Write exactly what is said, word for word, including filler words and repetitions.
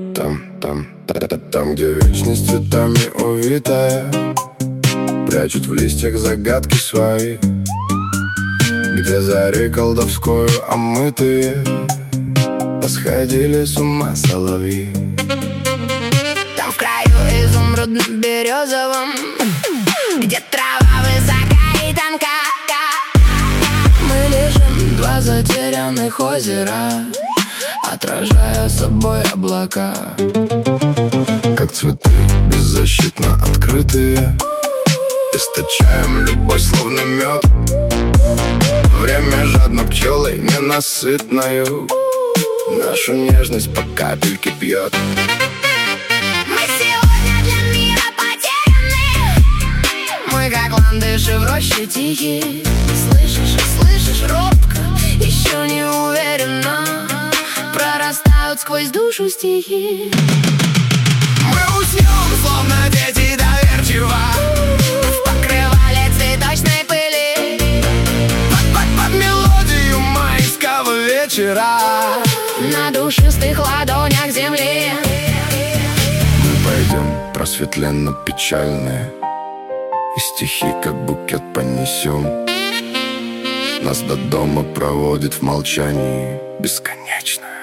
Там, там, та-та-та, там, где вечность цветами увитая, прячут в листьях загадки свои, где зарей колдовскую омытые посходили с ума соловьи. Там в краю изумрудно-березовом, где трава высока и тонка, мы лежим, два затерянных озера, отражая собой облака. Как цветы беззащитно открытые, источаем любовь словно мед. Время жадно пчелой ненасытною нашу нежность по капельке пьет. Мы сегодня для мира потеряны, мы как ландыши в роще тихие. Слышишь, слышишь, робко, еще не уверенно прорастают сквозь душу стихи. Мы уснем, словно дети доверчиво, в покрывале цветочной пыли, под, под, под мелодию майского вечера, на душистых ладонях земли. Мы пойдем просветленно-печальные, и стихи, как букет, понесем. Нас до дома проводит в молчании бесконечное.